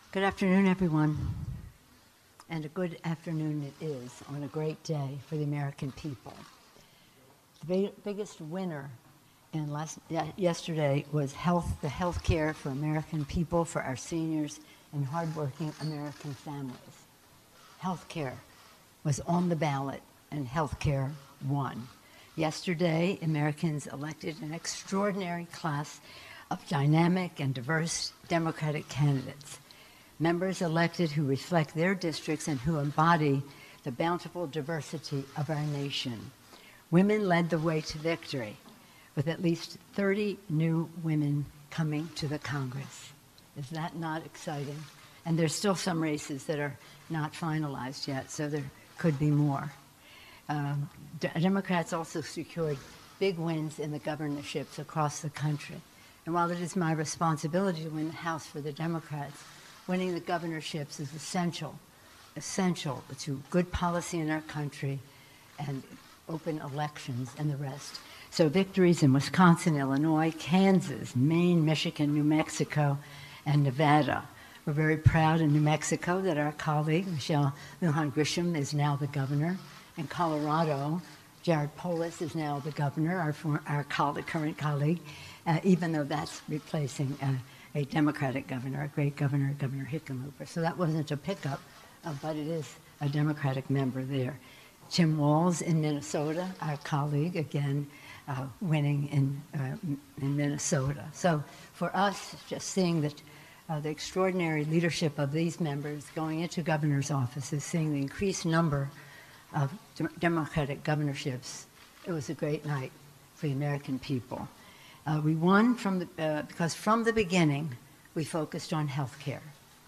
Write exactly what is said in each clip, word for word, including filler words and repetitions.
Good afternoon, everyone. And a good afternoon it is on a great day for the American people. The big, biggest winner in last, yesterday was health, the health care for American people, for our seniors, and hardworking American families. Health care was on the ballot, and health care won. Yesterday, Americans elected an extraordinary class of dynamic and diverse Democratic candidates. Members elected who reflect their districts and who embody the bountiful diversity of our nation. Women led the way to victory, with at least thirty new women coming to the Congress. Is that not exciting? And there's still some races that are not finalized yet, so there could be more. Um, D- Democrats also secured big wins in the governorships across the country. And while it is my responsibility to win the House for the Democrats, winning the governorships is essential, essential to good policy in our country and open elections and the rest. So victories in Wisconsin, Illinois, Kansas, Maine, Michigan, New Mexico, and Nevada. We're very proud in New Mexico that our colleague, Michelle Lujan Grisham, is now the governor. In Colorado, Jared Polis is now the governor, our, for, our colleague, current colleague, uh, even though that's replacing uh, a Democratic governor, a great governor, Governor Hickenlooper. So that wasn't a pickup, uh, but it is a Democratic member there. Tim Walz in Minnesota, our colleague, again, uh, winning in, uh, in Minnesota. So for us, just seeing that uh, the extraordinary leadership of these members going into governor's offices, seeing the increased number of de- Democratic governorships, it was a great night for the American people. Uh, we won from the, uh, because from the beginning, we focused on health care.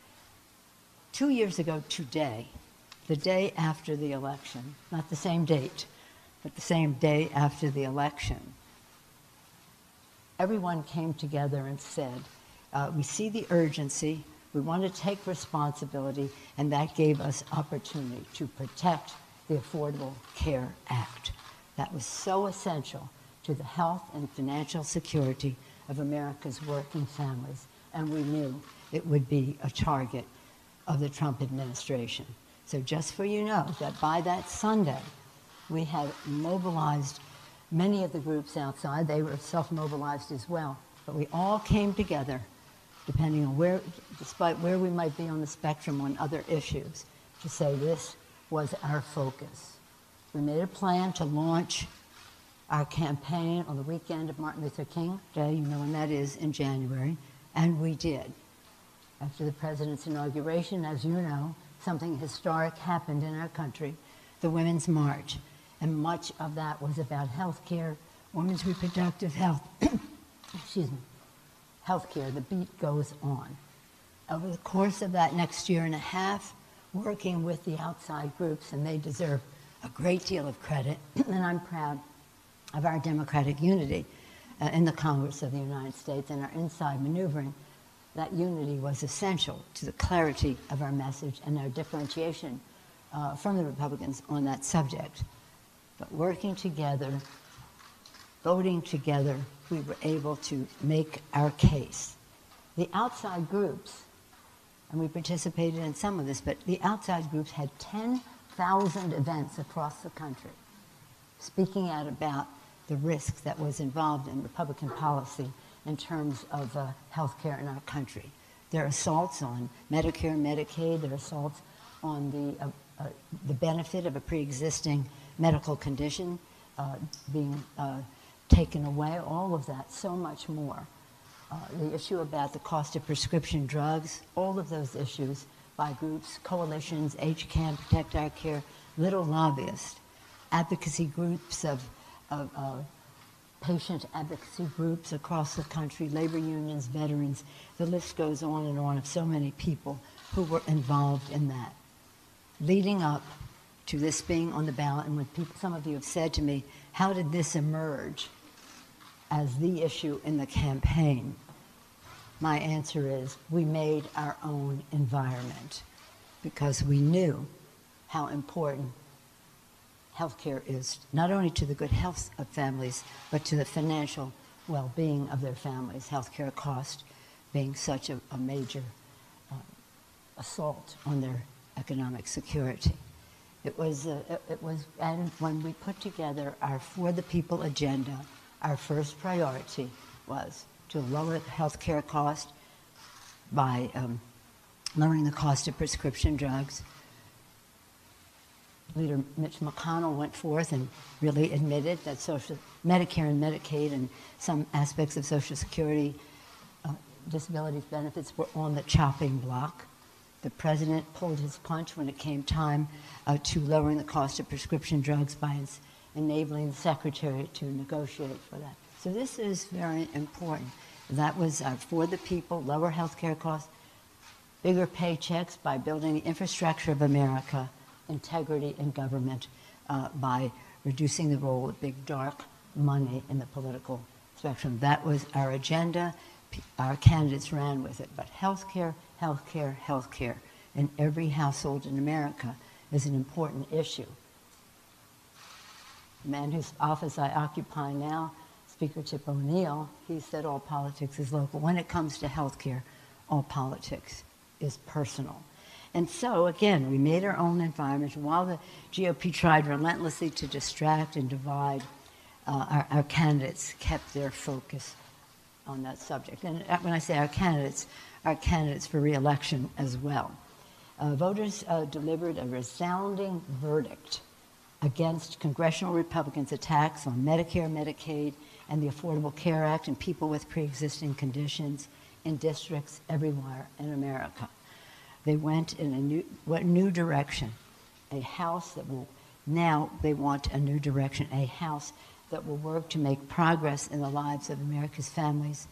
Two years ago today, the day after the election, not the same date, but the same day after the election, everyone came together and said, uh, we see the urgency, we want to take responsibility, and that gave us opportunity to protect the Affordable Care Act. That was so essential to the health and financial security of America's working families, and we knew it would be a target of the Trump administration. So just for you know, that by that Sunday, we had mobilized many of the groups outside. They were self-mobilized as well, but we all came together, depending on where, despite where we might be on the spectrum on other issues, to say this was our focus. We made a plan to launch our campaign on the weekend of Martin Luther King Day, you know when that is, in January, and we did. After the president's inauguration, as you know, something historic happened in our country, the Women's March, and much of that was about health care, women's reproductive health, excuse me, health care. The beat goes on. Over the course of that next year and a half, working with the outside groups, and they deserve a great deal of credit, and I'm proud of our democratic unity uh, in the Congress of the United States and our inside maneuvering. That unity was essential to the clarity of our message and our differentiation uh, from the Republicans on that subject. But working together, voting together, we were able to make our case. The outside groups, and we participated in some of this, but the outside groups had ten thousand events across the country speaking out about the risk that was involved in Republican policy in terms of uh, health care in our country. There are assaults on Medicare and Medicaid. There are assaults on the, uh, uh, the benefit of a pre-existing medical condition uh, being uh, taken away, all of that, so much more. Uh, the issue about the cost of prescription drugs, all of those issues by groups, coalitions, H C A M, Protect Our Care, little lobbyists, advocacy groups of, of uh, patient advocacy groups across the country, labor unions, veterans, the list goes on and on of so many people who were involved in that. Leading up to this being on the ballot, and when people, some of you have said to me, how did this emerge as the issue in the campaign? My answer is, we made our own environment because we knew how important healthcare is, not only to the good health of families, but to the financial well-being of their families, healthcare cost being such a, a major uh, assault on their economic security. It was, uh, it, it was, and when we put together our For the People agenda, our first priority was to lower the health care cost by um, lowering the cost of prescription drugs. Leader Mitch McConnell went forth and really admitted that social, Medicare and Medicaid and some aspects of Social Security uh, disability benefits were on the chopping block. The president pulled his punch when it came time uh, to lowering the cost of prescription drugs by enabling the secretary to negotiate for that. So this is very important. That was uh, For the People, lower health care costs, bigger paychecks by building the infrastructure of America, integrity in government uh, by reducing the role of big dark money in the political spectrum. That was our agenda. Our candidates ran with it. But health care, health care, health care in every household in America is an important issue. The man whose office I occupy now, Speaker Tip O'Neill, he said all politics is local. When it comes to health care, all politics is personal. And so, again, we made our own environment. While the G O P tried relentlessly to distract and divide, uh, our, our candidates kept their focus on that subject. And when I say our candidates, our candidates for re-election as well. Uh, voters uh, delivered a resounding verdict against congressional Republicans' attacks on Medicare, Medicaid, and the Affordable Care Act and people with pre-existing conditions in districts everywhere in America. They went in a new, what new direction, a house that will, now they want a new direction, a house that will work to make progress in the lives of America's families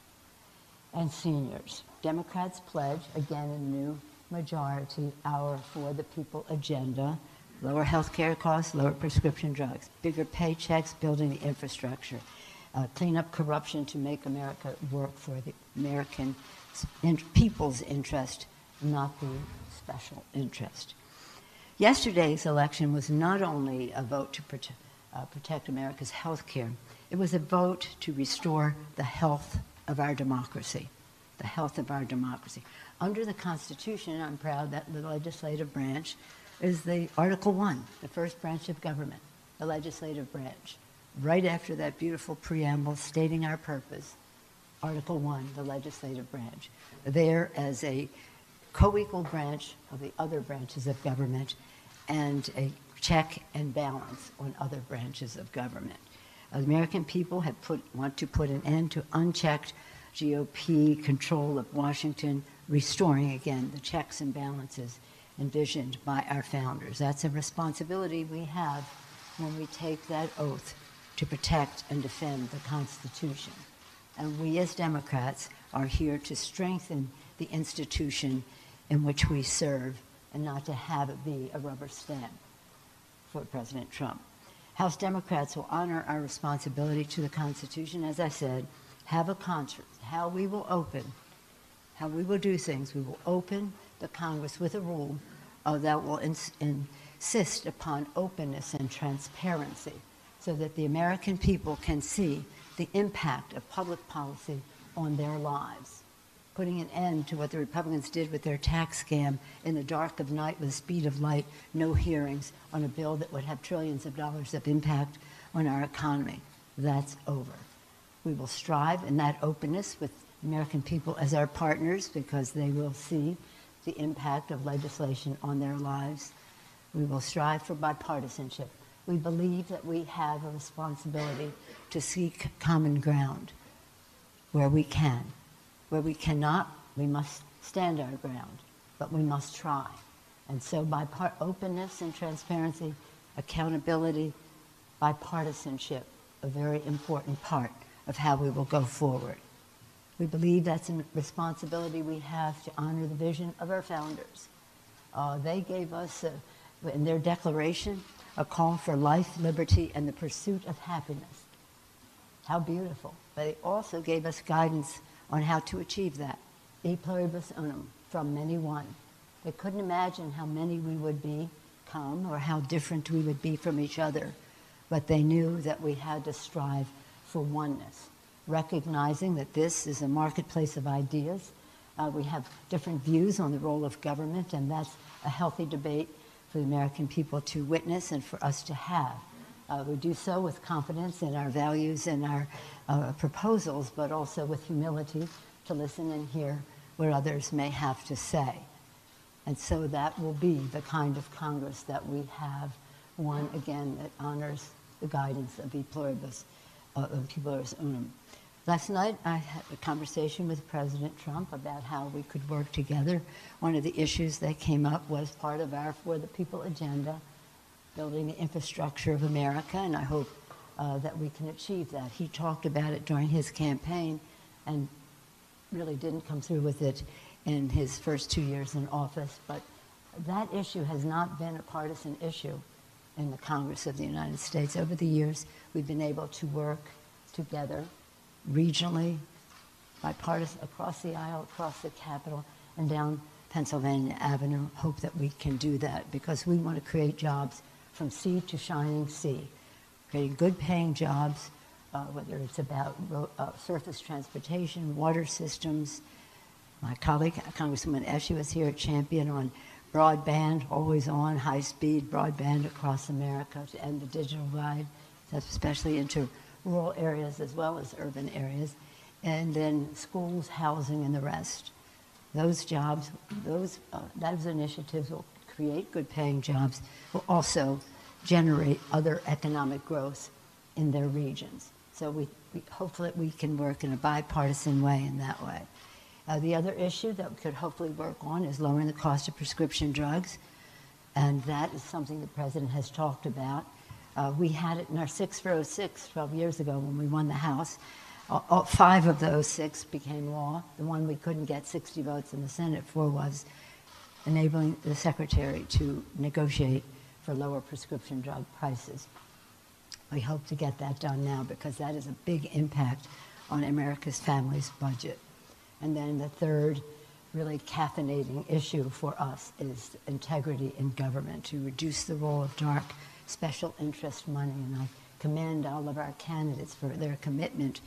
and seniors. Democrats pledge, again, a new majority, our For the People agenda, lower health care costs, lower prescription drugs, bigger paychecks, building the infrastructure, uh, clean up corruption to make America work for the American in people's interest, not the special interest. Yesterday's election was not only a vote to prote uh, protect America's health care, it was a vote to restore the health of our democracy, the health of our democracy. Under the Constitution, I'm proud that the legislative branch is the Article One, the first branch of government, the legislative branch. Right after that beautiful preamble stating our purpose, Article One, the legislative branch, there as a co-equal branch of the other branches of government and a check and balance on other branches of government. The American people have put, want to put an end to unchecked G O P control of Washington, restoring again the checks and balances envisioned by our founders. That's a responsibility we have when we take that oath to protect and defend the Constitution. And we as Democrats are here to strengthen the institution in which we serve and not to have it be a rubber stamp for President Trump. House Democrats will honor our responsibility to the Constitution, as I said, have a concert, how we will open, how we will do things. We will open the Congress with a rule uh, that will ins insist upon openness and transparency so that the American people can see the impact of public policy on their lives, putting an end to what the Republicans did with their tax scam in the dark of night with the speed of light, no hearings on a bill that would have trillions of dollars of impact on our economy. That's over. We will strive in that openness with American people as our partners because they will see the impact of legislation on their lives. We will strive for bipartisanship. We believe that we have a responsibility to seek common ground where we can. Where we cannot, we must stand our ground, but we must try. And so by part openness and transparency, accountability, bipartisanship, a very important part of how we will go forward. We believe that's a responsibility we have to honor the vision of our founders. Uh, they gave us, uh, in their declaration, a call for life, liberty, and the pursuit of happiness. How beautiful. But they also gave us guidance on how to achieve that. E pluribus unum, from many one. They couldn't imagine how many we would become or how different we would be from each other, but they knew that we had to strive for oneness, recognizing that this is a marketplace of ideas, Uh, we have different views on the role of government, and that's a healthy debate for the American people to witness and for us to have. Uh, we do so with confidence in our values and our uh, proposals, but also with humility to listen and hear what others may have to say. And so that will be the kind of Congress that we have, one, again, that honors the guidance of E Pluribus, uh, of T Pluribus Unum. Last night, I had a conversation with President Trump about how we could work together. One of the issues that came up was part of our For the People agenda, building the infrastructure of America, and I hope uh, that we can achieve that. He talked about it during his campaign and really didn't come through with it in his first two years in office, but that issue has not been a partisan issue in the Congress of the United States. Over the years, we've been able to work together regionally, bipartisan, across the aisle, across the Capitol, and down Pennsylvania Avenue. Hope that we can do that because we want to create jobs from sea to shining sea, creating good-paying jobs, uh, whether it's about uh, surface transportation, water systems. My colleague, Congresswoman Eschi, was here at Champion on broadband, always on, high-speed broadband across America to end the digital divide, especially into rural areas as well as urban areas, and then schools, housing, and the rest. Those jobs, those, uh, those initiatives will create good-paying jobs, will also generate other economic growth in their regions. So we, we hopefully we can work in a bipartisan way in that way. Uh, the other issue that we could hopefully work on is lowering the cost of prescription drugs, and that is something the President has talked about. Uh, we had it in our six for oh six twelve years ago when we won the House. Uh, all, five of those six became law. The one we couldn't get sixty votes in the Senate for was enabling the Secretary to negotiate for lower prescription drug prices. We hope to get that done now because that is a big impact on America's family's budget. And then the third really caffeinating issue for us is integrity in government, to reduce the role of dark special interest money. And I commend all of our candidates for their commitment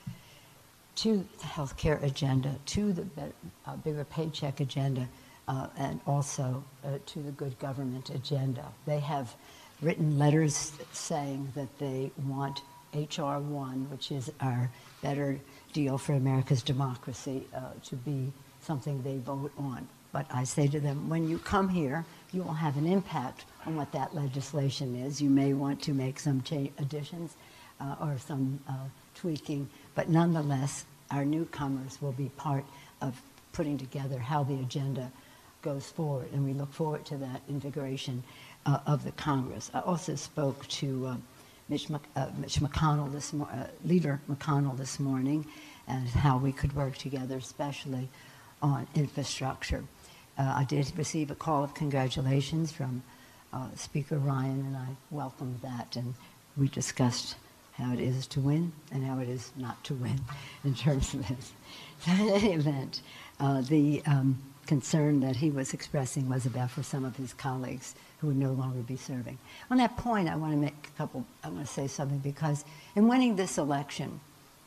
to the health care agenda, to the uh, bigger paycheck agenda, uh, and also uh, to the good government agenda. They have written letters saying that they want H R one, which is our better deal for America's democracy, uh, to be something they vote on. But I say to them, when you come here, you will have an impact on what that legislation is. You may want to make some additions uh, or some uh, tweaking, but nonetheless, our newcomers will be part of putting together how the agenda goes forward, and we look forward to that invigoration uh, of the Congress. I also spoke to uh, Mitch, Mc, uh, Mitch McConnell, this mo uh, Leader McConnell this morning, and how we could work together, especially on infrastructure. Uh, I did receive a call of congratulations from uh, Speaker Ryan, and I welcomed that, and we discussed how it is to win and how it is not to win in terms of this. So in any event, uh, the um, concern that he was expressing was about for some of his colleagues who would no longer be serving. On that point, I want to make a couple, I want to say something, because in winning this election,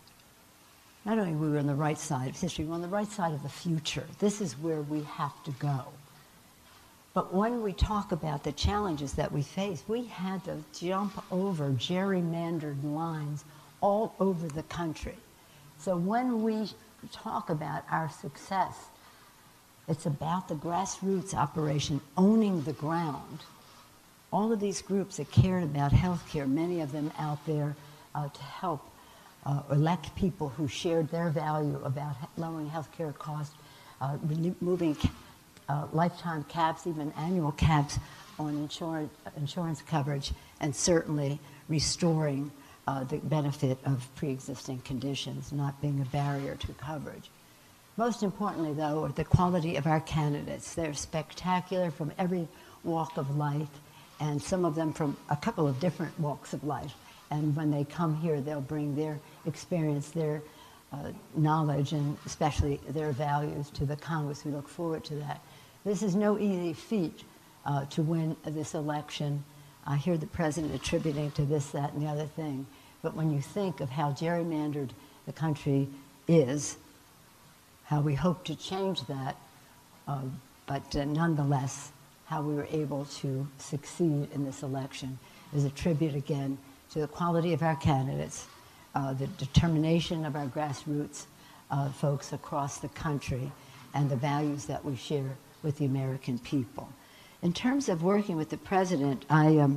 not only were we on the right side of history, we're on the right side of the future. This is where we have to go. But when we talk about the challenges that we face, we had to jump over gerrymandered lines all over the country. So when we talk about our success, it's about the grassroots operation, owning the ground. All of these groups that cared about health care, many of them out there uh, to help Uh, elect people who shared their value about lowering health care costs, uh, removing uh, lifetime caps, even annual caps on insurance, insurance coverage, and certainly restoring uh, the benefit of pre-existing conditions not being a barrier to coverage. Most importantly, though, are the quality of our candidates. They're spectacular from every walk of life, and some of them from a couple of different walks of life. And when they come here, they'll bring their experience, their uh, knowledge, and especially their values to the Congress. We look forward to that. This is no easy feat uh, to win this election. I hear the president attributing to this, that, and the other thing. But when you think of how gerrymandered the country is, how we hope to change that, uh, but uh, nonetheless, how we were able to succeed in this election is a tribute again to the quality of our candidates, uh, the determination of our grassroots uh, folks across the country, and the values that we share with the American people. In terms of working with the president, I, um,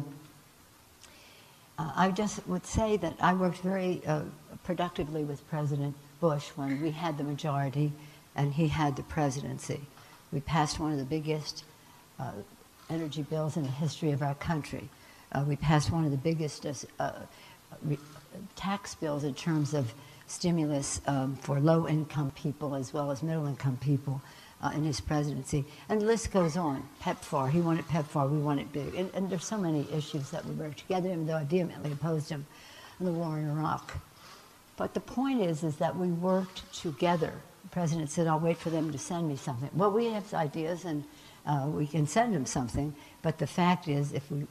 uh, I just would say that I worked very uh, productively with President Bush when we had the majority and he had the presidency. We passed one of the biggest uh, energy bills in the history of our country. Uh, we passed one of the biggest uh, re tax bills in terms of stimulus um, for low-income people as well as middle-income people uh, in his presidency. And the list goes on. PEPFAR, he wanted PEPFAR, we want it big. And, and there's so many issues that we worked together, even though I vehemently opposed him in the war in Iraq. But the point is, is that we worked together. The president said, I'll wait for them to send me something. Well, we have ideas and uh, we can send them something, but the fact is, if we,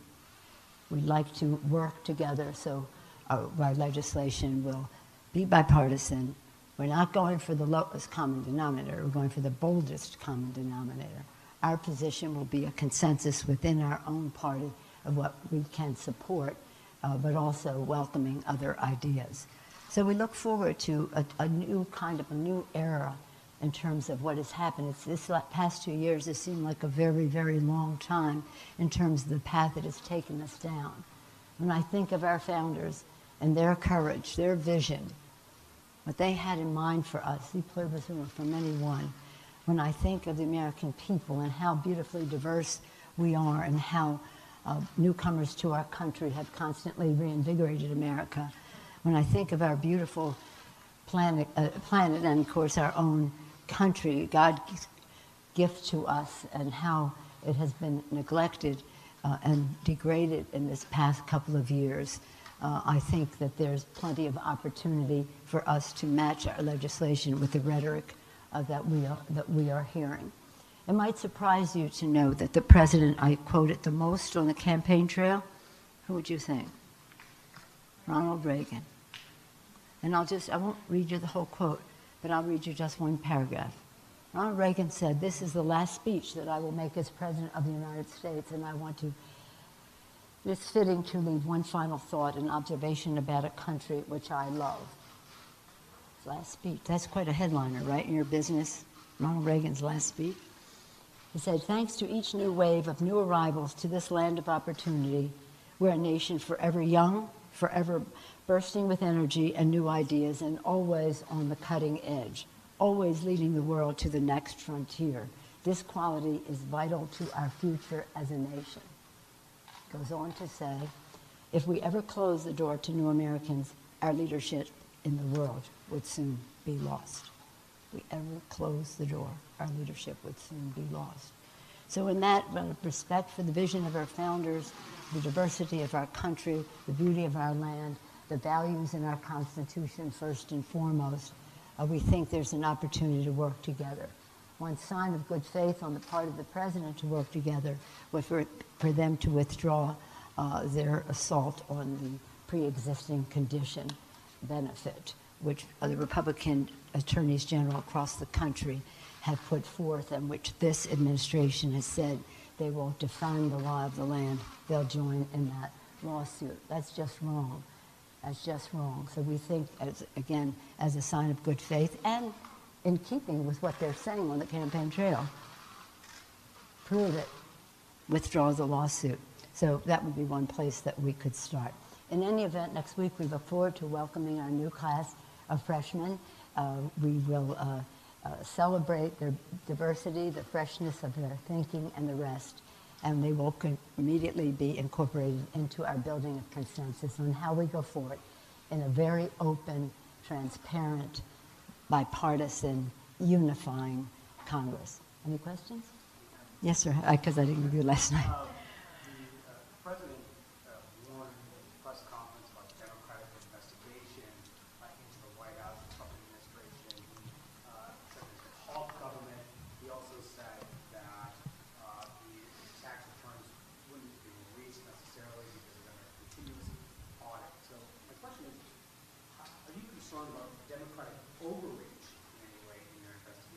we like to work together, so our, our legislation will be bipartisan. We're not going for the lowest common denominator, we're going for the boldest common denominator. Our position will be a consensus within our own party of what we can support, uh, but also welcoming other ideas. So we look forward to a, a new kind of a new era in terms of what has happened. It's this past two years has seemed like a very, very long time in terms of the path it has taken us down. When I think of our founders and their courage, their vision, what they had in mind for us, si pluribus unum, for many one, when I think of the American people and how beautifully diverse we are and how uh, newcomers to our country have constantly reinvigorated America, when I think of our beautiful planet, uh, planet and, of course, our own country, God's gift to us, and how it has been neglected uh, and degraded in this past couple of years, uh, I think that there's plenty of opportunity for us to match our legislation with the rhetoric uh, that, we are, that we are hearing. It might surprise you to know that the president I quoted the most on the campaign trail, who would you think? Ronald Reagan. And I'll just, I won't read you the whole quote, but I'll read you just one paragraph. Ronald Reagan said, "This is the last speech that I will make as President of the United States, and I want to, it's fitting to leave one final thought, an observation about a country which I love." His last speech. That's quite a headliner, right, in your business? Ronald Reagan's last speech. He said, "Thanks to each new wave of new arrivals to this land of opportunity, we're a nation forever young, forever bursting with energy and new ideas, and always on the cutting edge, always leading the world to the next frontier. This quality is vital to our future as a nation." Goes on to say, "If we ever close the door to new Americans, our leadership in the world would soon be lost." If we ever close the door, our leadership would soon be lost. So in that respect for the vision of our founders, the diversity of our country, the beauty of our land, the values in our Constitution first and foremost, uh, we think there's an opportunity to work together. One sign of good faith on the part of the president to work together was for, for them to withdraw uh, their assault on the pre-existing condition benefit, which uh, the Republican attorneys general across the country have put forth, and which this administration has said they will defend the law of the land. They'll join in that lawsuit. That's just wrong. That's just wrong. So we think, as, again, as a sign of good faith and in keeping with what they're saying on the campaign trail, prove it, withdraw the lawsuit. So that would be one place that we could start. In any event, next week we look forward to welcoming our new class of freshmen. Uh, we will uh, uh, celebrate their diversity, the freshness of their thinking, and the rest. And they will immediately be incorporated into our building of consensus on how we go forward in a very open, transparent, bipartisan, unifying Congress. Any questions? Yes, sir, because I, I didn't give you last night. Uh, the uh, president uh, warned in a press conference about Democratic investigation uh, into the White House and Trump administration. He uh, said there's a halt government. He also said that uh, the tax returns wouldn't be released necessarily because they're under continuous audit. So my question is, are you concerned about Democratic overreach in any way in your investigation?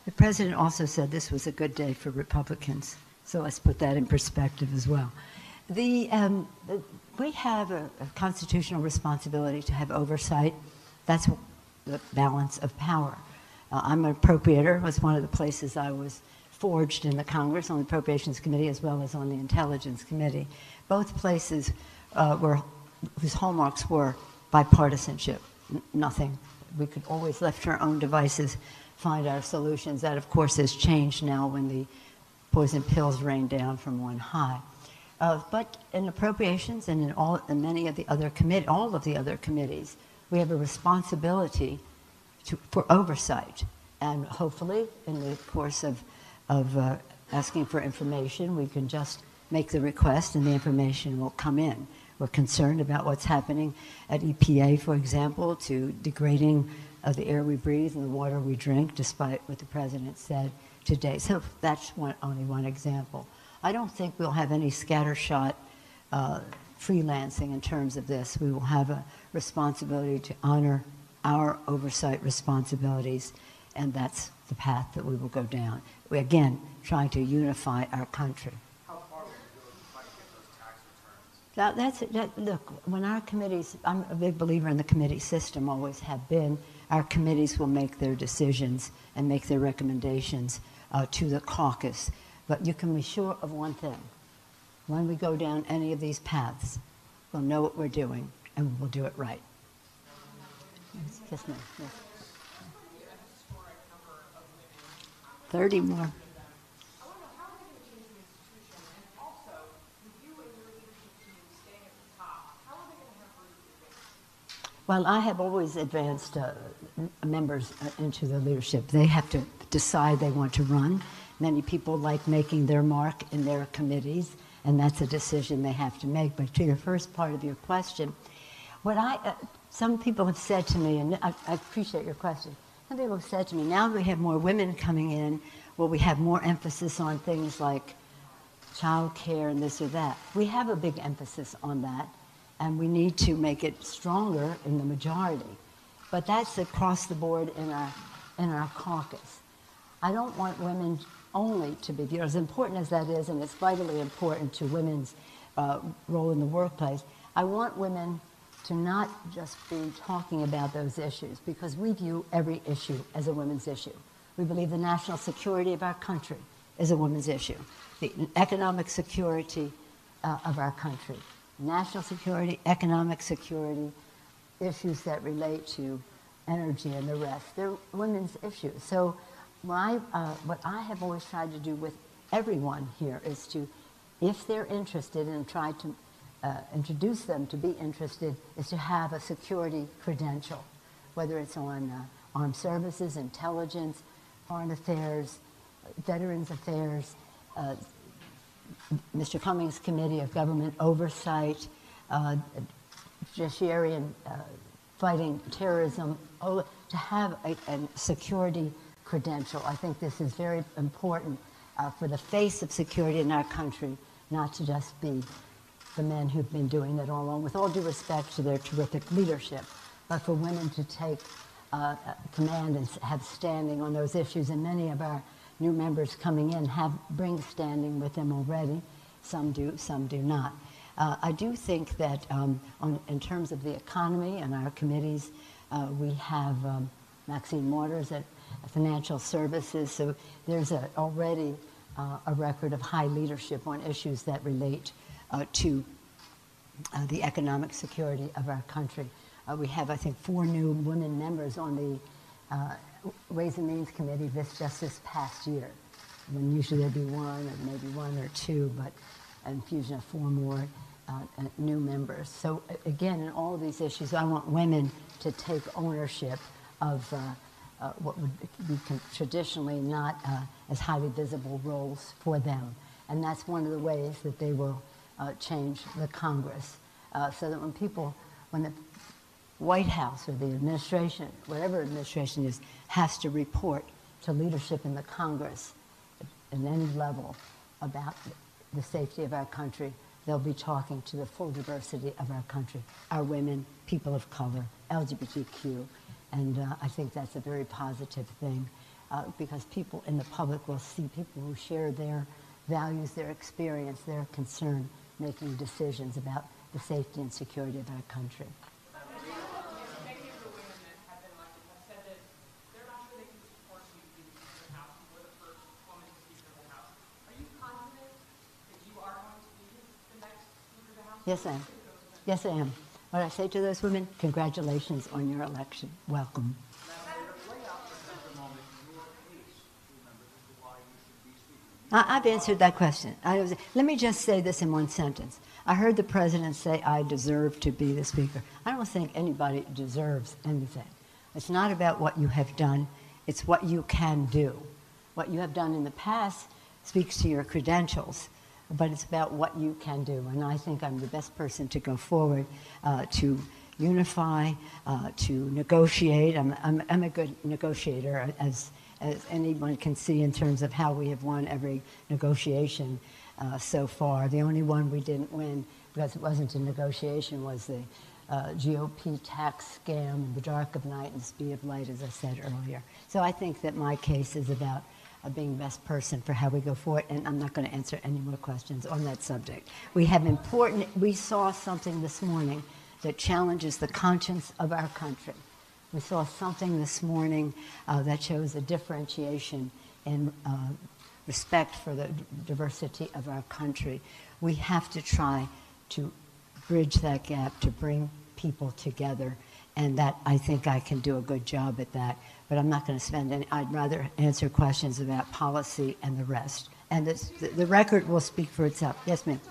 The president also said this was a good day for Republicans, so let's put that in perspective as well. The, um, the, we have a, a constitutional responsibility to have oversight. That's the balance of power. Uh, I'm an appropriator. It was one of the places I was forged in the Congress, on the Appropriations Committee as well as on the Intelligence Committee. Both places uh, were, whose hallmarks were bipartisanship, N nothing. We could always, left to our own devices, find our solutions. That, of course, has changed now when the poison pills rain down from on high. Uh, but in appropriations and in all, in many of the other committee, all of the other committees, we have a responsibility to, for oversight. And hopefully, in the course of, of uh, asking for information, we can just make the request and the information will come in. We're concerned about what's happening at E P A, for example, to degrading of the air we breathe and the water we drink, despite what the president said today. So that's one, only one example. I don't think we'll have any scattershot uh, freelancing in terms of this. We will have a responsibility to honor our oversight responsibilities, and that's the path that we will go down. We, again, trying to unify our country. How far will you go to try to get those tax returns? Now, that's it. That, look, when our committees, I'm a big believer in the committee system, always have been, our committees will make their decisions and make their recommendations uh, to the caucus. But you can be sure of one thing. When we go down any of these paths, we'll know what we're doing, and we'll do it right. Yes, ma'am. Yes. thirty more. Well, I have always advanced uh, members uh, into the leadership. They have to decide they want to run. Many people like making their mark in their committees, and that's a decision they have to make. But to your first part of your question, what I, uh, some people have said to me, and I, I appreciate your question, some people have said to me, now that we have more women coming in, will we have more emphasis on things like child care and this or that? We have a big emphasis on that, and we need to make it stronger in the majority. But that's across the board in our, in our caucus. I don't want women only to be, you know, as important as that is, and it's vitally important to women's uh, role in the workplace, I want women to not just be talking about those issues, because we view every issue as a women's issue. We believe the national security of our country is a women's issue. The economic security uh, of our country. National security, economic security, issues that relate to energy and the rest. They're women's issues. So my, uh, what I have always tried to do with everyone here is to, if they're interested, and try to uh, introduce them to be interested, is to have a security credential, whether it's on uh, armed services, intelligence, foreign affairs, veterans affairs, uh, Mister Cummings' Committee of Government Oversight, uh, Judiciary and uh, Fighting Terrorism, to have a, a security credential. I think this is very important uh, for the face of security in our country, not to just be the men who've been doing it all along, with all due respect to their terrific leadership, but for women to take uh, command and have standing on those issues. And many of our new members coming in have bring standing with them already. Some do, some do not. Uh, I do think that um, on, in terms of the economy and our committees, uh, we have um, Maxine Waters at Financial Services, so there's a, already uh, a record of high leadership on issues that relate uh, to uh, the economic security of our country. Uh, we have, I think, four new women members on the uh, Ways and Means Committee this just this past year. When usually there'd be one or maybe one or two, but an infusion of four more uh, uh, new members. So again, in all of these issues, I want women to take ownership of uh, uh, what would be traditionally not uh, as highly visible roles for them. And that's one of the ways that they will uh, change the Congress. Uh, so that when people, when the White House or the administration, whatever administration is, has to report to leadership in the Congress at any level about the safety of our country, they'll be talking to the full diversity of our country, our women, people of color, L G B T Q, and uh, I think that's a very positive thing. uh, because people in the public will see people who share their values, their experience, their concern, making decisions about the safety and security of our country. Many of the women that have been elected have said that they're not sure they can support you being Speaker of the House. You were the first woman Speaker of the House. Are you confident that you are going to be the next Speaker of the House? Yes, I am. Yes, I am. What I say to those women, congratulations on your election. Welcome. I, I've answered that question. I was, let me just say this in one sentence. I heard the president say, I deserve to be the speaker. I don't think anybody deserves anything. It's not about what you have done. It's what you can do. What you have done in the past speaks to your credentials, but it's about what you can do. And I think I'm the best person to go forward uh, to unify, uh, to negotiate. I'm, I'm, I'm a good negotiator, as, as anyone can see in terms of how we have won every negotiation uh, so far. The only one we didn't win, because it wasn't a negotiation, was the uh, G O P tax scam in the dark of night and the speed of light, as I said earlier. So I think that my case is about uh, being best person for how we go forward, and I'm not going to answer any more questions on that subject. We have important, we saw something this morning that challenges the conscience of our country. We saw something this morning uh, that shows a differentiation in uh, respect for the diversity of our country. We have to try to bridge that gap, to bring people together, and that I think I can do a good job at that. But I'm not going to spend any, I'd rather answer questions about policy and the rest. And this, the, the record will speak for itself. Yes, ma'am.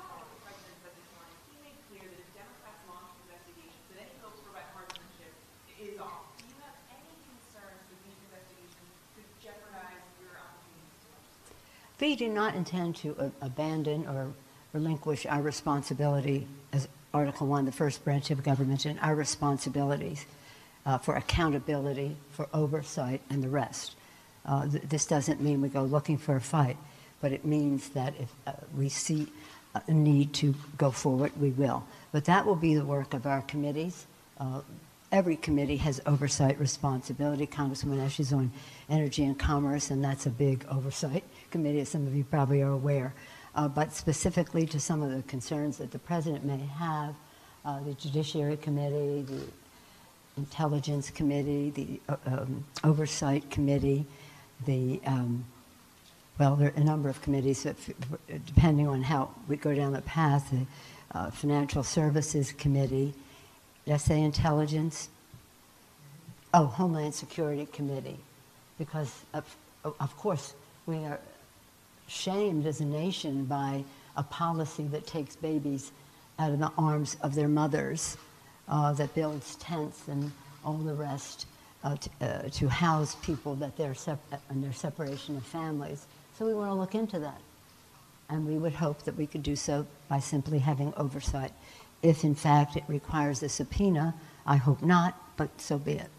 We do not intend to uh, abandon or relinquish our responsibility as Article one, the first branch of government, and our responsibilities uh, for accountability, for oversight, and the rest. Uh, th this doesn't mean we go looking for a fight, but it means that if uh, we see a need to go forward, we will. But that will be the work of our committees. Uh, every committee has oversight responsibility. Congresswoman Esch is on Energy and Commerce, and that's a big oversight committee, as some of you probably are aware. Uh, but specifically to some of the concerns that the President may have, uh, the Judiciary Committee, the Intelligence Committee, the uh, um, Oversight Committee, the, um, well, there are a number of committees, that f depending on how we go down the path, the uh, Financial Services Committee, did I say Intelligence? Oh, Homeland Security Committee, because of, of course we are shamed as a nation by a policy that takes babies out of the arms of their mothers, uh, that builds tents and all the rest uh, to, uh, to house people that they're sep and their separation of families. So we want to look into that. And we would hope that we could do so by simply having oversight. If in fact it requires a subpoena, I hope not, but so be it.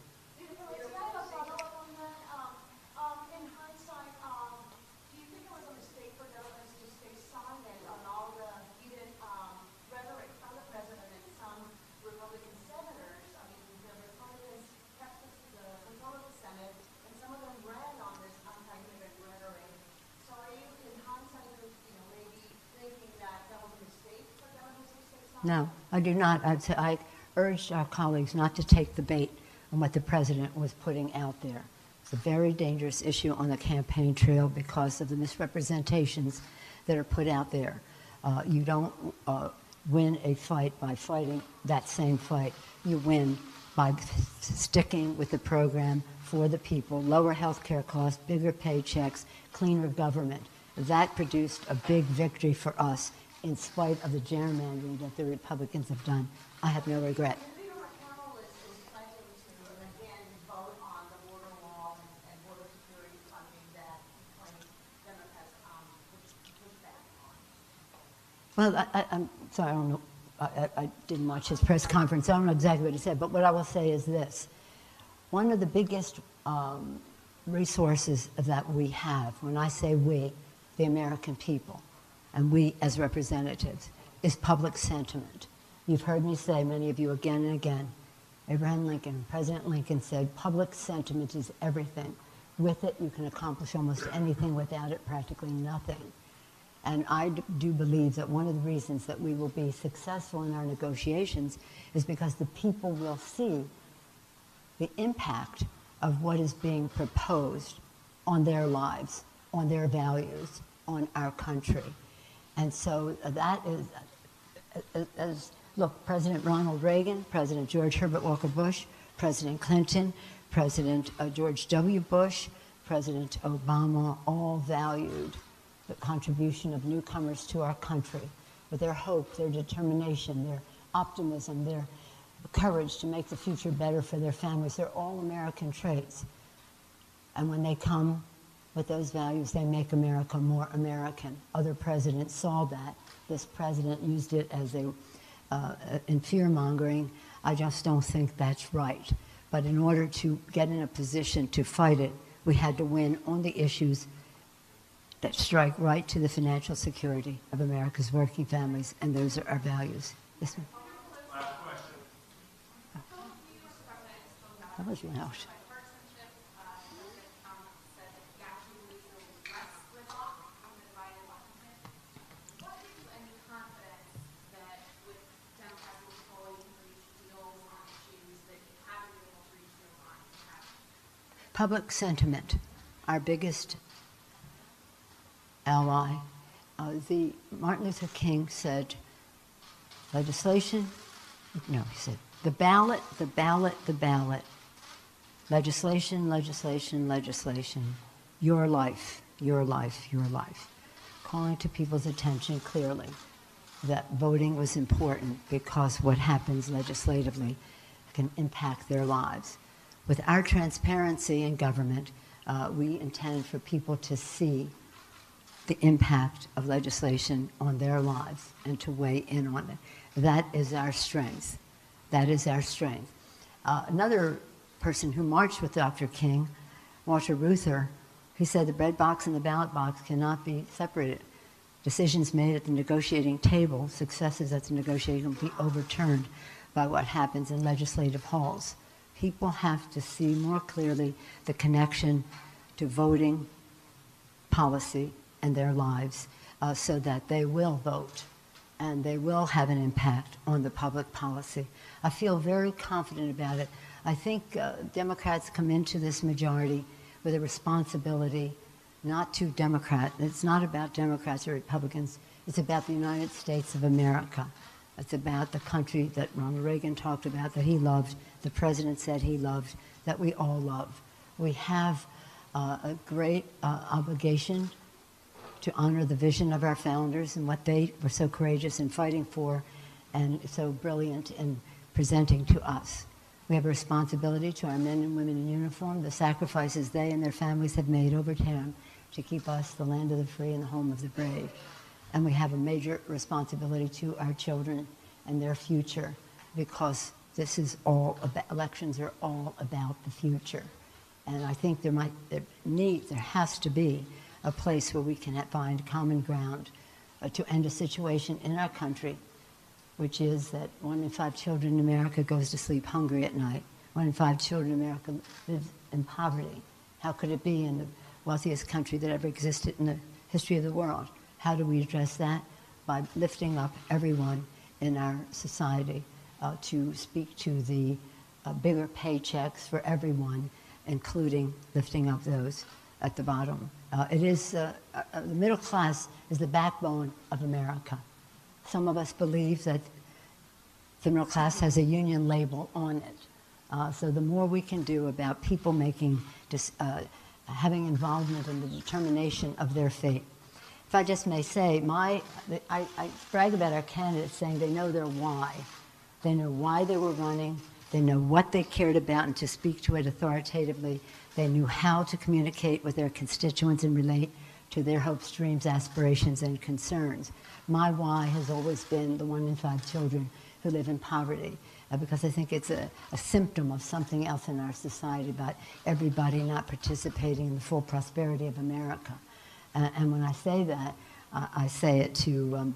No, I do not. I'd say I urged our colleagues not to take the bait on what the President was putting out there. It's a very dangerous issue on the campaign trail because of the misrepresentations that are put out there. Uh, you don't uh, win a fight by fighting that same fight. You win by sticking with the program for the people, lower health care costs, bigger paychecks, cleaner government. That produced a big victory for us, in spite of the gerrymandering that the Republicans have done. I have no regret. Leader McConnell is, is pledging to, again, vote on the border wall and, and border security funding that he claims Democrats um, pushed back on. Well, I, I, I'm sorry, I don't know. I, I didn't watch his press conference. I don't know exactly what he said, but what I will say is this. One of the biggest um, resources that we have, when I say we, the American people, and we as representatives, is public sentiment. You've heard me say, many of you again and again, Abraham Lincoln, President Lincoln said, public sentiment is everything. With it, you can accomplish almost anything. Without it, practically nothing. And I do believe that one of the reasons that we will be successful in our negotiations is because the people will see the impact of what is being proposed on their lives, on their values, on our country. And so that is, as, look, President Ronald Reagan, President George Herbert Walker Bush, President Clinton, President uh, George W. Bush, President Obama, all valued the contribution of newcomers to our country, with their hope, their determination, their optimism, their courage to make the future better for their families. They're all American traits. And when they come with those values, they make America more American. Other presidents saw that. This president used it as a, uh, in fear-mongering. I just don't think that's right. But in order to get in a position to fight it, we had to win on the issues that strike right to the financial security of America's working families, and those are our values. Yes, ma'am? Last question. That was loud. Public sentiment, our biggest ally. Uh, the Martin Luther King said, legislation, no, he said, the ballot, the ballot, the ballot, legislation, legislation, legislation, your life, your life, your life. Calling to people's attention clearly that voting was important because what happens legislatively can impact their lives. With our transparency in government, uh, we intend for people to see the impact of legislation on their lives and to weigh in on it. That is our strength. That is our strength. Uh, another person who marched with Doctor King, Walter Reuther, he said the bread box and the ballot box cannot be separated. Decisions made at the negotiating table, successes at the negotiating will be overturned by what happens in legislative halls. People have to see more clearly the connection to voting policy and their lives uh, so that they will vote and they will have an impact on the public policy. I feel very confident about it. I think uh, Democrats come into this majority with a responsibility not to Democrat. It's not about Democrats or Republicans. It's about the United States of America. It's about the country that Ronald Reagan talked about, that he loved, the president said he loved, that we all love. We have uh, a great uh, obligation to honor the vision of our founders and what they were so courageous in fighting for and so brilliant in presenting to us. We have a responsibility to our men and women in uniform, the sacrifices they and their families have made over time to keep us the land of the free and the home of the brave. And we have a major responsibility to our children and their future, because this is all about, elections are all about the future. And I think there might, there need, there has to be a place where we can find common ground uh, to end a situation in our country, which is that one in five children in America goes to sleep hungry at night. One in five children in America lives in poverty. How could it be in the wealthiest country that ever existed in the history of the world? How do we address that? By lifting up everyone in our society uh, to speak to the uh, bigger paychecks for everyone, including lifting up those at the bottom. Uh, it is, uh, uh, the middle class is the backbone of America. Some of us believe that the middle class has a union label on it. Uh, so the more we can do about people making, dis, uh, having involvement in the determination of their fate. If I just may say, my, I, I brag about our candidates saying they know their why. They know why they were running. They know what they cared about, and to speak to it authoritatively. They knew how to communicate with their constituents and relate to their hopes, dreams, aspirations, and concerns. My why has always been the one in five children who live in poverty, uh, because I think it's a, a symptom of something else in our society about everybody not participating in the full prosperity of America. Uh, and when I say that, uh, I say it to, um,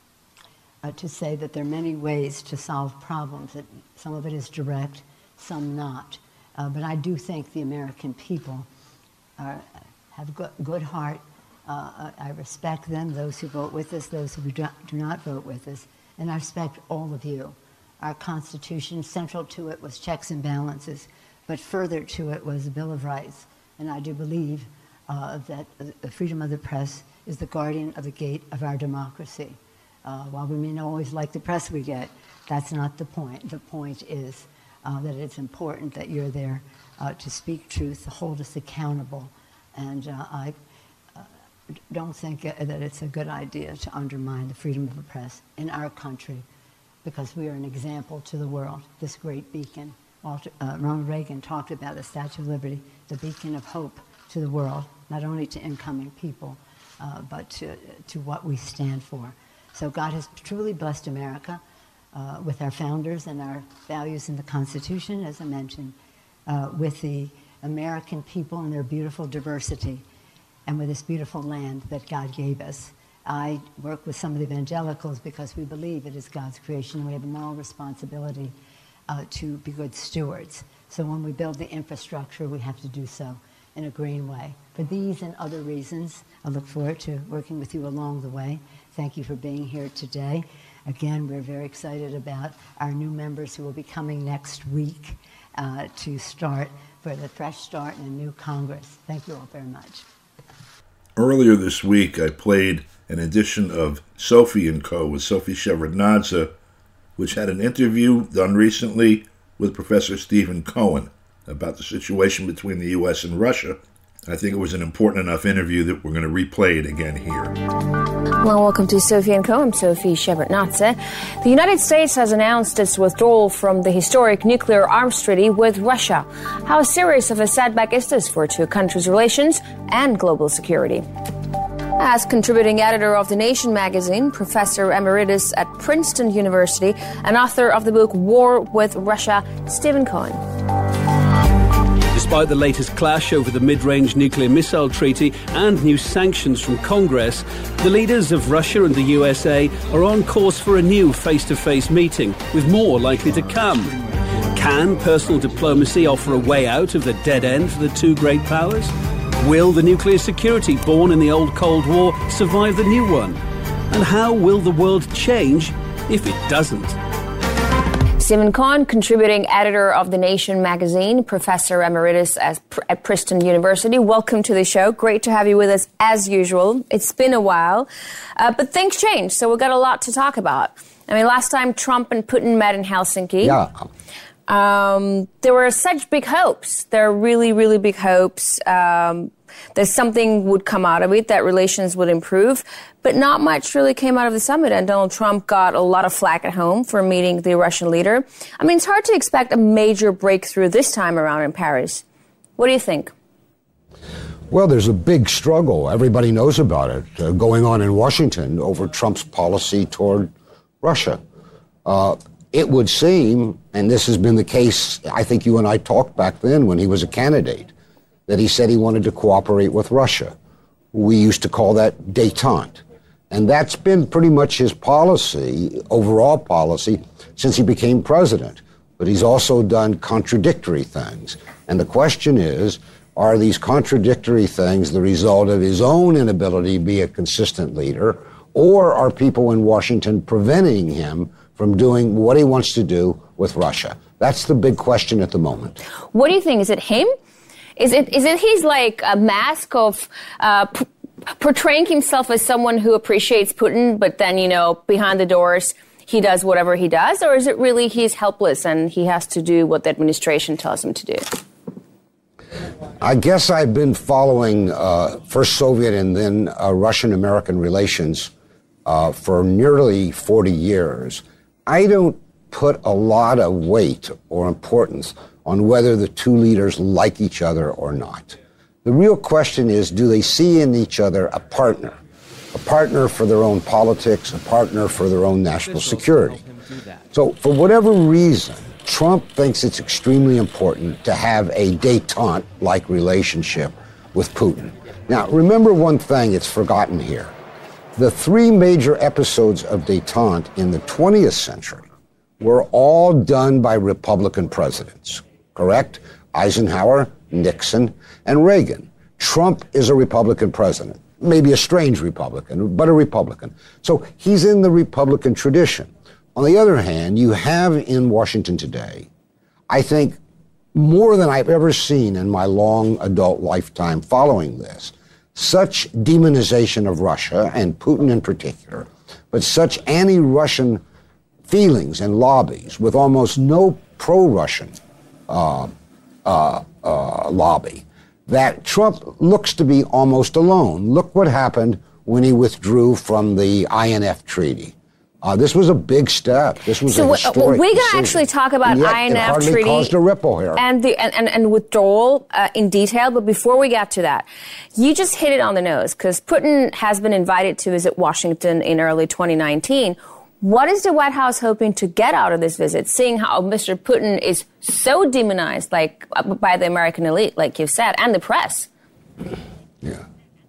uh, to say that there are many ways to solve problems. That some of it is direct, some not. Uh, but I do think the American people are, have good, good heart. Uh, I respect them, those who vote with us, those who do not, do not vote with us, and I respect all of you. Our Constitution, central to it was checks and balances, but further to it was the Bill of Rights. And I do believe uh, that the freedom of the press is the guardian of the gate of our democracy. Uh, while we may not always like the press we get, that's not the point. The point is uh, that it's important that you're there uh, to speak truth, to hold us accountable. And uh, I uh, don't think uh, that it's a good idea to undermine the freedom of the press in our country, because we are an example to the world, this great beacon. Walter, uh, Ronald Reagan talked about the Statue of Liberty, the beacon of hope to the world, not only to incoming people, uh, but to, to what we stand for. So God has truly blessed America uh, with our founders and our values in the Constitution, as I mentioned, uh, with the American people and their beautiful diversity, and with this beautiful land that God gave us. I work with some of the evangelicals because we believe it is God's creation, and we have a moral responsibility uh, to be good stewards. So when we build the infrastructure, we have to do so in a green way. For these and other reasons, I look forward to working with you along the way. Thank you for being here today. Again, we're very excited about our new members who will be coming next week uh, to start for the fresh start in a new Congress. Thank you all very much. Earlier this week, I played an edition of Sophie and Co. with Sophie Shevardnadze, which had an interview done recently with Professor Stephen Cohen about the situation between the U S and Russia. I think it was an important enough interview that we're going to replay it again here. Well, welcome to Sophie and Co. I'm Sophie Shevardnadze. The United States has announced its withdrawal from the historic nuclear arms treaty with Russia. How serious of a setback is this for two countries' relations and global security? As contributing editor of The Nation magazine, Professor Emeritus at Princeton University, and author of the book War with Russia, Stephen Cohen. Despite the latest clash over the mid-range nuclear missile treaty and new sanctions from Congress, the leaders of Russia and the U S A are on course for a new face-to-face meeting, with more likely to come. Can personal diplomacy offer a way out of the dead end for the two great powers? Will the nuclear security born in the old Cold War survive the new one? And how will the world change if it doesn't? Stephen Cohen, contributing editor of The Nation magazine, Professor Emeritus at, at Princeton University. Welcome to the show. Great to have you with us as usual. It's been a while, uh, but things change, so we've got a lot to talk about. I mean, last time Trump and Putin met in Helsinki, yeah. um, there were such big hopes. There are really, really big hopes um, that something would come out of it, that relations would improve. But not much really came out of the summit, and Donald Trump got a lot of flack at home for meeting the Russian leader. I mean, it's hard to expect a major breakthrough this time around in Paris. What do you think? Well, there's a big struggle. Everybody knows about it uh, going on in Washington over Trump's policy toward Russia. Uh, it would seem, and this has been the case, I think you and I talked back then when he was a candidate, that he said he wanted to cooperate with Russia. We used to call that détente. And that's been pretty much his policy, overall policy, since he became president. But he's also done contradictory things. And the question is, are these contradictory things the result of his own inability to be a consistent leader, or are people in Washington preventing him from doing what he wants to do with Russia? That's the big question at the moment. What do you think? Is it him? Is it is it his, like, a mask of uh, p- portraying himself as someone who appreciates Putin, but then, you know, behind the doors, he does whatever he does? Or is it really he's helpless and he has to do what the administration tells him to do? I guess I've been following uh, first Soviet and then uh, Russian-American relations uh, for nearly forty years. I don't put a lot of weight or importance on whether the two leaders like each other or not. The real question is, do they see in each other a partner? A partner for their own politics, a partner for their own national security. So for whatever reason, Trump thinks it's extremely important to have a détente-like relationship with Putin. Now, remember one thing it's forgotten here. The three major episodes of détente in the twentieth century were all done by Republican presidents. Correct? Eisenhower, Nixon, and Reagan. Trump is a Republican president, maybe a strange Republican, but a Republican. So he's in the Republican tradition. On the other hand, you have in Washington today, I think, more than I've ever seen in my long adult lifetime following this, such demonization of Russia, and Putin in particular, but such anti-Russian feelings and lobbies with almost no pro-Russian uh, uh, uh, lobby, that Trump looks to be almost alone. Look what happened when he withdrew from the I N F treaty. Uh, this was a big step. This was so a historic we're going decision. to actually talk about And yet I N F it hardly treaty caused a ripple here. and the and, and, and withdrawal uh, in detail. But before we get to that, you just hit it on the nose because Putin has been invited to visit Washington in early twenty nineteen. What is the White House hoping to get out of this visit, seeing how Mister Putin is so demonized, like by the American elite, like you've said, and the press? Yeah.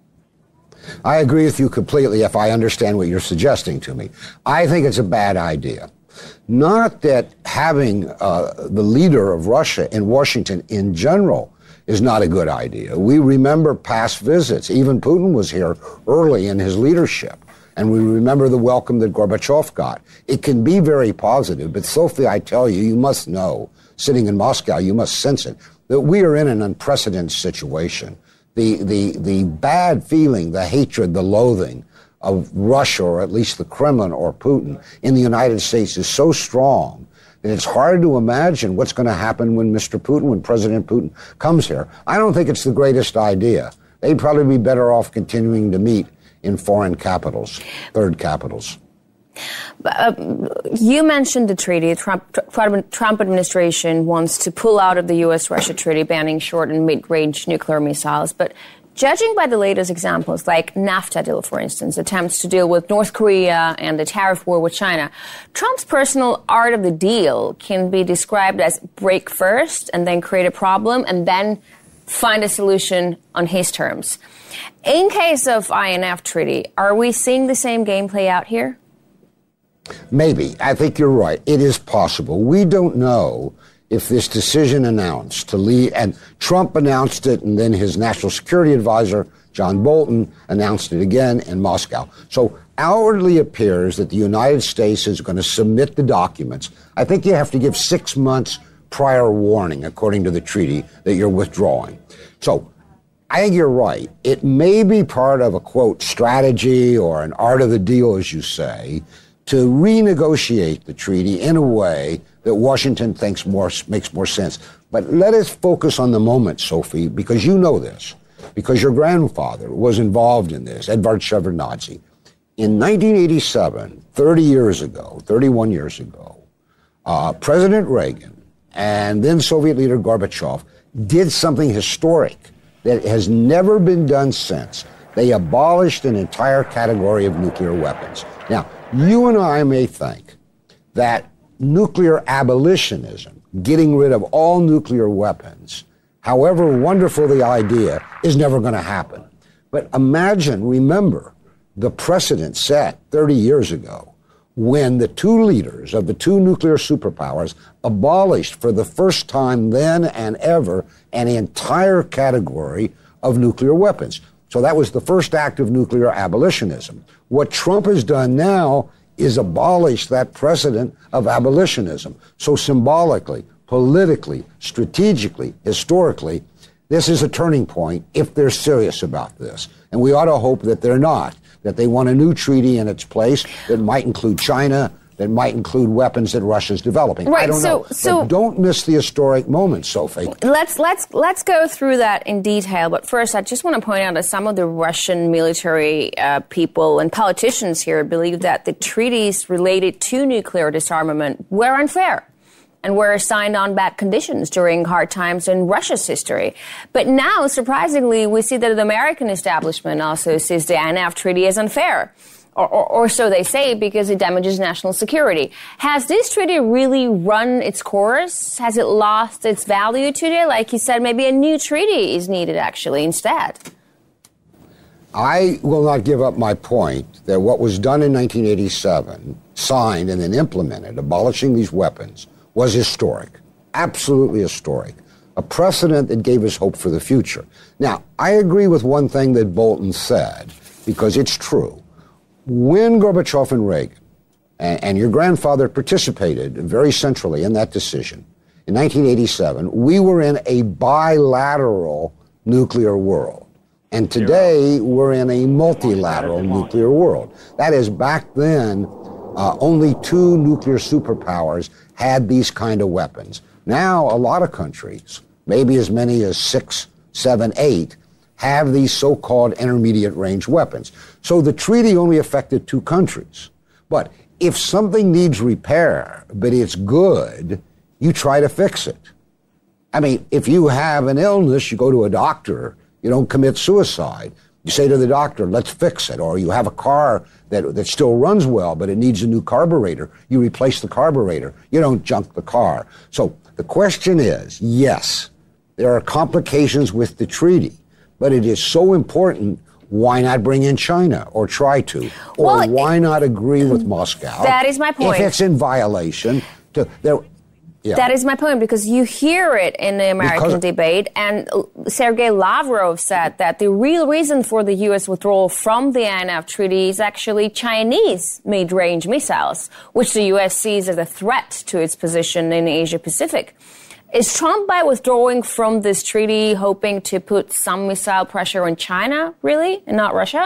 I agree with you completely if I understand what you're suggesting to me. I think it's a bad idea. Not that having uh, the leader of Russia in Washington in general is not a good idea. We remember past visits. Even Putin was here early in his leadership. And we remember the welcome that Gorbachev got. It can be very positive, but Sophie, I tell you, you must know, sitting in Moscow, you must sense it, that we are in an unprecedented situation. The, the, the bad feeling, the hatred, the loathing of Russia, or at least the Kremlin or Putin, in the United States is so strong that it's hard to imagine what's going to happen when Mister Putin, when President Putin comes here. I don't think it's the greatest idea. They'd probably be better off continuing to meet in foreign capitals, third capitals. Uh, you mentioned the treaty. Trump, Trump, Trump administration wants to pull out of the U S Russia treaty banning short and mid-range nuclear missiles. But judging by the latest examples, like NAFTA deal, for instance, attempts to deal with North Korea and the tariff war with China, Trump's personal art of the deal can be described as break first and then create a problem and then find a solution on his terms. In case of I N F treaty, are we seeing the same game play out here? Maybe. I think you're right. It is possible. We don't know if this decision announced to leave, and Trump announced it, and then his national security advisor, John Bolton, announced it again in Moscow. So outwardly appears that the United States is going to submit the documents. I think you have to give six months prior warning, according to the treaty, that you're withdrawing. So I think you're right. It may be part of a, quote, strategy or an art of the deal, as you say, to renegotiate the treaty in a way that Washington thinks more makes more sense. But let us focus on the moment, Sophie, because you know this, because your grandfather was involved in this, Edvard Shevardnadze. In nineteen eighty-seven, thirty years ago, thirty-one years ago, uh, President Reagan and then Soviet leader Gorbachev did something historic that has never been done since. They abolished an entire category of nuclear weapons. Now, you and I may think that nuclear abolitionism, getting rid of all nuclear weapons, however wonderful the idea, is never going to happen. But imagine, remember, the precedent set thirty years ago when the two leaders of the two nuclear superpowers abolished for the first time then and ever an entire category of nuclear weapons. So that was the first act of nuclear abolitionism. What Trump has done now is abolish that precedent of abolitionism. So symbolically, politically, strategically, historically, this is a turning point if they're serious about this. And we ought to hope that they're not, that they want a new treaty in its place that might include China, that might include weapons that Russia's developing. Right, I don't so, know. So but don't miss the historic moment, Sophie. Let's let's let's go through that in detail. But first, I just want to point out that some of the Russian military uh, people and politicians here believe that the treaties related to nuclear disarmament were unfair and were signed on bad conditions during hard times in Russia's history. But now, surprisingly, we see that the American establishment also sees the I N F treaty as unfair. Or, or, or so they say, because it damages national security. Has this treaty really run its course? Has it lost its value today? Like you said, maybe a new treaty is needed, actually, instead. I will not give up my point that what was done in nineteen eighty-seven, signed and then implemented, abolishing these weapons, was historic. Absolutely historic. a precedent that gave us hope for the future. Now, I agree with one thing that Bolton said, because it's true. When Gorbachev and Reagan, and, and your grandfather participated very centrally in that decision, in nineteen eighty-seven, we were in a bilateral nuclear world. And today, we're in a multilateral nuclear world. That is, back then, uh, only two nuclear superpowers had these kind of weapons. Now, a lot of countries, maybe as many as six, seven, eight, have these so-called intermediate range weapons. So the treaty only affected two countries. But if something needs repair, but it's good, you try to fix it. I mean, if you have an illness, you go to a doctor, you don't commit suicide. You say to the doctor, let's fix it. Or you have a car that, that still runs well, but it needs a new carburetor. You replace the carburetor. You don't junk the car. So the question is, yes, there are complications with the treaty, but it is so important, why not bring in China or try to? Or well, why not agree with Moscow? That is my point. If it's in violation, to, there, yeah. That is my point, because you hear it in the American Because debate, and Sergei Lavrov said that the real reason for the U S withdrawal from the I N F Treaty is actually Chinese mid-range missiles, which the U S sees as a threat to its position in Asia-Pacific. Is Trump, by withdrawing from this treaty, hoping to put some missile pressure on China, really, and not Russia?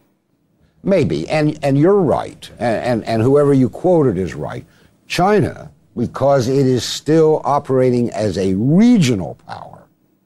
Maybe, and, and you're right, and, and, and whoever you quoted is right. China, because it is still operating as a regional power,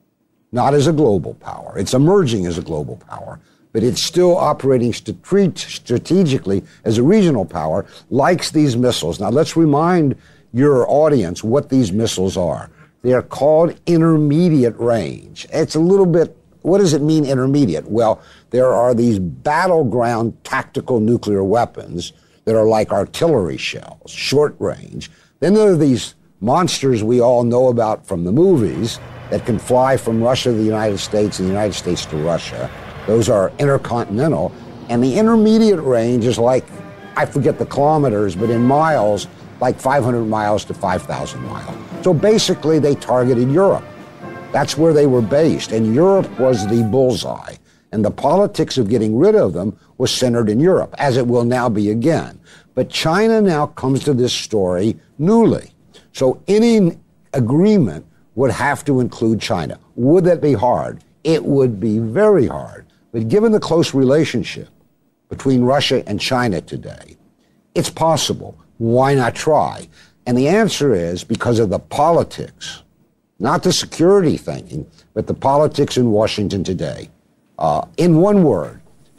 not as a global power. It's emerging as a global power, but it's still operating strate- strategically as a regional power, likes these missiles. Now, let's remind your audience what these missiles are. They are called intermediate range. It's a little bit, what does it mean, intermediate? Well, there are these battleground tactical nuclear weapons that are like artillery shells, short range. Then there are these monsters we all know about from the movies that can fly from Russia to the United States and the United States to Russia. Those are intercontinental. And the intermediate range is like, I forget the kilometers, but in miles, like five hundred miles to five thousand miles. So basically, they targeted Europe. That's where they were based. And Europe was the bullseye. And the politics of getting rid of them was centered in Europe, as it will now be again. But China now comes to this story newly. So any agreement would have to include China. Would that be hard? It would be very hard. But given the close relationship between Russia and China today, it's possible. Why not try? And the answer is because of the politics, not the security thinking, but the politics in Washington today. Uh, in one word,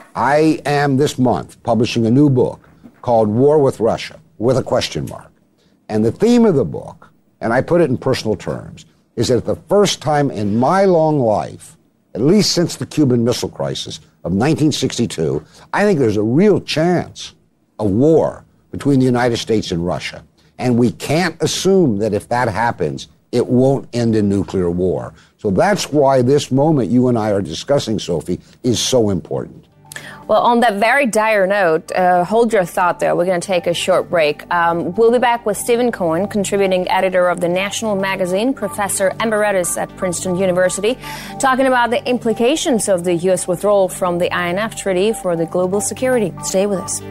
I am this month publishing a new book called War with Russia, with a question mark. And the theme of the book, and I put it in personal terms, is that the first time in my long life, at least since the Cuban Missile Crisis of nineteen sixty-two, I think there's a real chance of war between the United States and Russia. And we can't assume that if that happens, it won't end in nuclear war. So that's why this moment you and I are discussing, Sophie, is so important. Well, on that very dire note, uh, hold your thought there. We're going to take a short break. Um, we'll be back with Stephen Cohen, contributing editor of the National Magazine, professor emeritus at Princeton University, talking about the implications of the U S withdrawal from the I N F Treaty for the global security. Stay with us.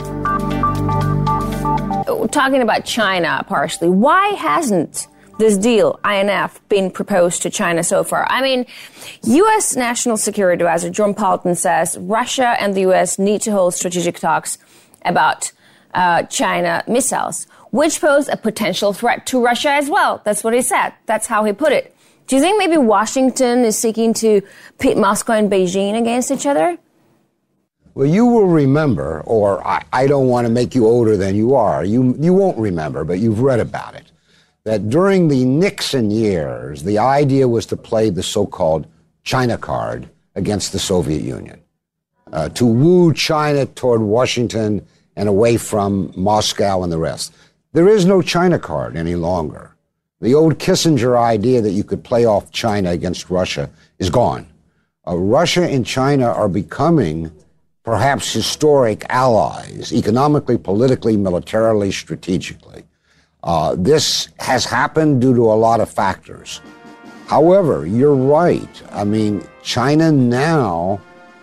Talking about China partially, why hasn't this deal, I N F, been proposed to China so far? I mean, U S National Security Advisor John Bolton says Russia and the U S need to hold strategic talks about uh, China missiles, which pose a potential threat to Russia as well. That's what he said. That's how he put it. Do you think maybe Washington is seeking to pit Moscow and Beijing against each other? Well, you will remember, or I, I don't want to make you older than you are. You, you won't remember, but you've read about it. That during the Nixon years, the idea was to play the so-called China card against the Soviet Union, uh, to woo China toward Washington and away from Moscow and the rest. There is no China card any longer. The old Kissinger idea that you could play off China against Russia is gone. Uh, Russia and China are becoming perhaps historic allies, economically, politically, militarily, strategically. Uh, this has happened due to a lot of factors. However, you're right. I mean, China now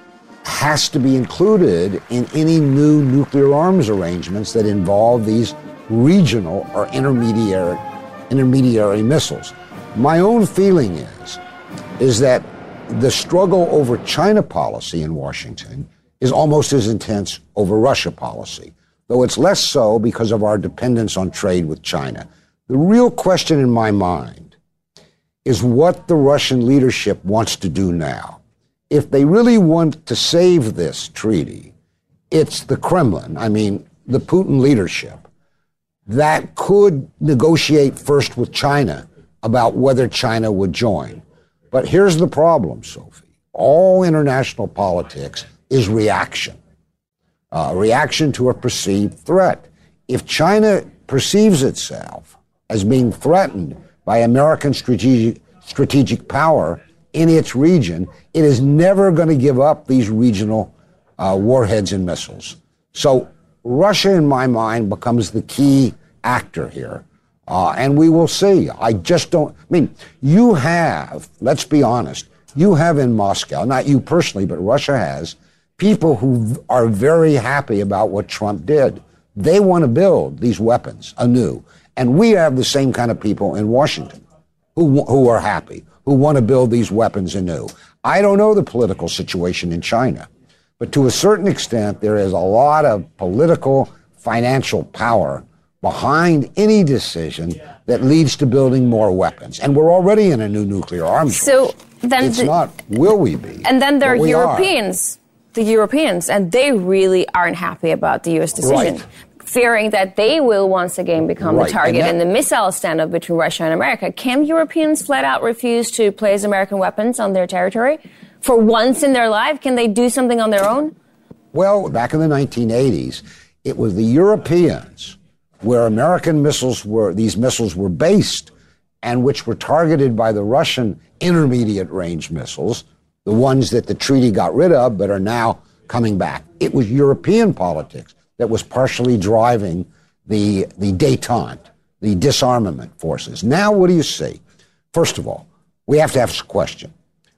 has to be included in any new nuclear arms arrangements that involve these regional or intermediary intermediary missiles. My own feeling is, is that the struggle over China policy in Washington is almost as intense over Russia policy, though it's less so because of our dependence on trade with China. The real question in my mind is what the Russian leadership wants to do now. If they really want to save this treaty, it's the Kremlin, I mean, the Putin leadership, that could negotiate first with China about whether China would join. But here's the problem, Sophie. All international politics is reaction, a reaction to a perceived threat. If China perceives itself as being threatened by American strategic, strategic power in its region, it is never going to give up these regional uh, warheads and missiles. So Russia, in my mind, becomes the key actor here. Uh, and we will see. I just don't, I mean, you have, let's be honest, you have in Moscow, not you personally, but Russia has, people who are very happy about what Trump did. They want to build these weapons anew. And we have the same kind of people in Washington who, who are happy, who want to build these weapons anew. I don't know the political situation in China, but to a certain extent, there is a lot of political, financial power behind any decision that leads to building more weapons. And we're already in a new nuclear arms race. So then it's the, not, will we be? And then there are Europeans. Are. The Europeans, and they really aren't happy about the U S decision. Right. Fearing that they will once again become right. the target that, in the missile standoff between Russia and America. Can Europeans flat out refuse to place American weapons on their territory? For once in their life, can they do something on their own? Well, back in the nineteen eighties, it was the Europeans where American missiles were, these missiles were based, and which were targeted by the Russian intermediate range missiles, the ones that the treaty got rid of but are now coming back. It was European politics that was partially driving the, the détente, the disarmament forces. Now, what do you see? First of all, we have to ask a question.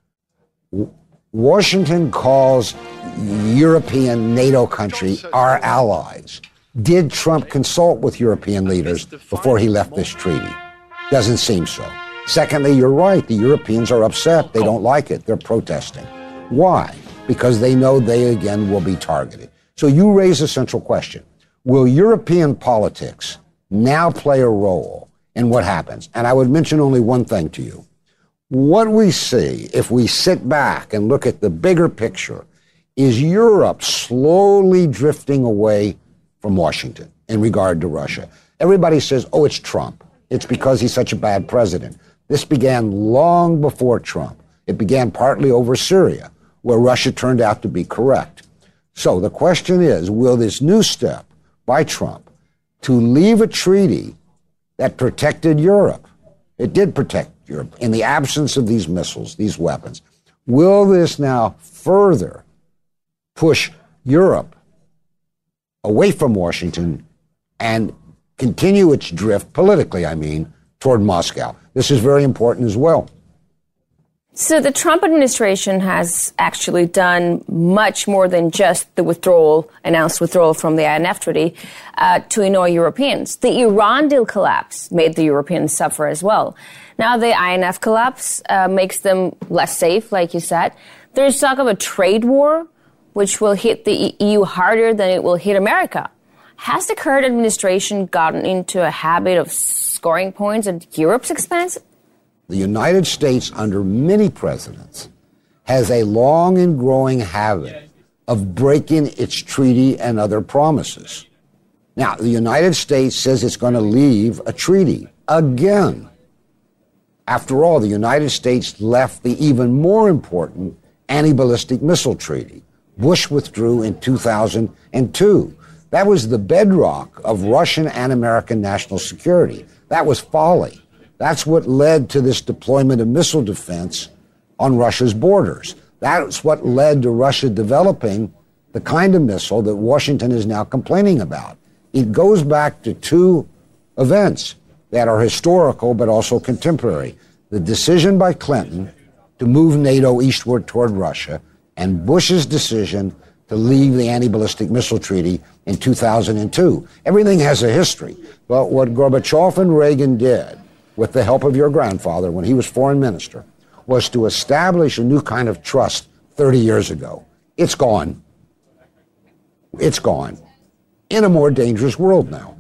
Washington calls European NATO countries our allies. Did Trump consult with European leaders before he left this treaty? Doesn't seem so. Secondly, you're right. The Europeans are upset. They don't like it. They're protesting. Why? Because they know they again will be targeted. So you raise a central question. Will European politics now play a role in what happens? And I would mention only one thing to you. What we see, if we sit back and look at the bigger picture, is Europe slowly drifting away from Washington in regard to Russia. Everybody says, oh, it's Trump. It's because he's such a bad president. This began long before Trump. It began partly over Syria, where Russia turned out to be correct. So the question is, will this new step by Trump to leave a treaty that protected Europe, it did protect Europe in the absence of these missiles, these weapons, will this now further push Europe away from Washington and continue its drift, politically, I mean, toward Moscow? This is very important as well. So the Trump administration has actually done much more than just the withdrawal, announced withdrawal from the I N F Treaty, uh, to annoy Europeans. The Iran deal collapse made the Europeans suffer as well. Now the I N F collapse uh, makes them less safe, like you said. There's talk of a trade war, which will hit the E U harder than it will hit America. Has the current administration gotten into a habit of scoring points at Europe's expense? The United States, under many presidents, has a long and growing habit of breaking its treaty and other promises. Now, the United States says it's going to leave a treaty again. After all, the United States left the even more important anti-ballistic missile treaty. Bush withdrew in two thousand two. That was the bedrock of Russian and American national security. That was folly. That's what led to this deployment of missile defense on Russia's borders. That's what led to Russia developing the kind of missile that Washington is now complaining about. It goes back to two events that are historical but also contemporary. the decision by Clinton to move NATO eastward toward Russia and Bush's decision to leave the anti-ballistic missile treaty in two thousand two. Everything has a history. But what Gorbachev and Reagan did, with the help of your grandfather when he was foreign minister, was to establish a new kind of trust thirty years ago. It's gone. It's gone. In a more dangerous world now.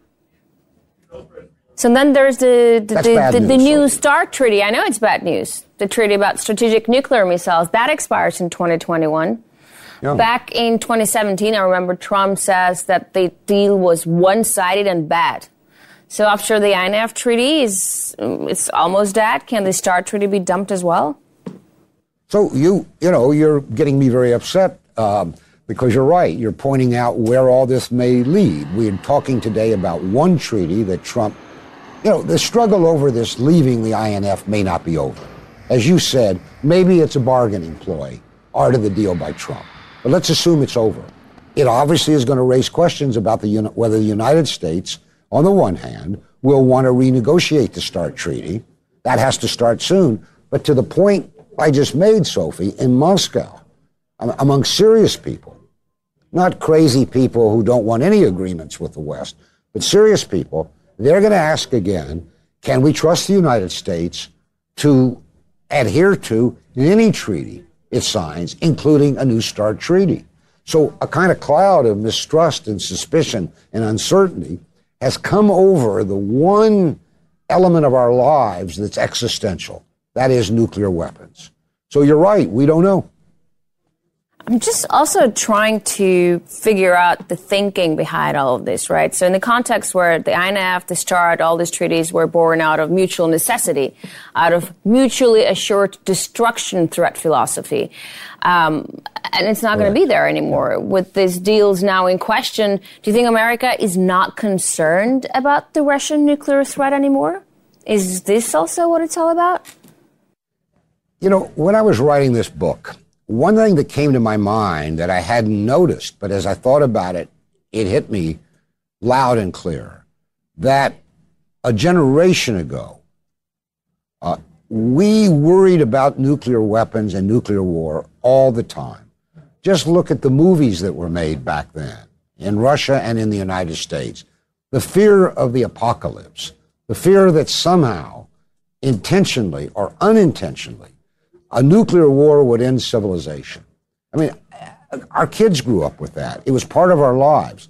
So then there's the the, That's the, bad the, the news, new Sophie. START treaty. I know it's bad news. The treaty about strategic nuclear missiles. That expires in twenty twenty-one. Yeah. Back in twenty seventeen, I remember Trump says that the deal was one-sided and bad. So after the I N F treaty is it's almost dead, can the START treaty be dumped as well? So you, you know, you're getting me very upset um, because you're right. You're pointing out where all this may lead. We're talking today about one treaty that Trump, you know, the struggle over this leaving the I N F may not be over. As you said, maybe it's a bargaining ploy, art of the deal by Trump. But let's assume it's over. It obviously is going to raise questions about the whether the United States, on the one hand, will want to renegotiate the START treaty. That has to start soon. But to the point I just made, Sophie, in Moscow, among serious people, not crazy people who don't want any agreements with the West, but serious people, they're going to ask again, can we trust the United States to adhere to any treaty it signs, including a new START treaty? So a kind of cloud of mistrust and suspicion and uncertainty has come over the one element of our lives that's existential. That is nuclear weapons. So you're right, we don't know. I'm just also trying to figure out the thinking behind all of this, right? So in the context where the I N F, the START, all these treaties were born out of mutual necessity, out of mutually assured destruction threat philosophy, um, and it's not going to be there anymore. With these deals now in question, do you think America is not concerned about the Russian nuclear threat anymore? Is this also what it's all about? You know, when I was writing this book, one thing that came to my mind that I hadn't noticed, but as I thought about it, it hit me loud and clear, that a generation ago, uh, we worried about nuclear weapons and nuclear war all the time. Just look at the movies that were made back then in Russia and in the United States. The fear of the apocalypse, the fear that somehow, intentionally or unintentionally, a nuclear war would end civilization. I mean, our kids grew up with that. It was part of our lives.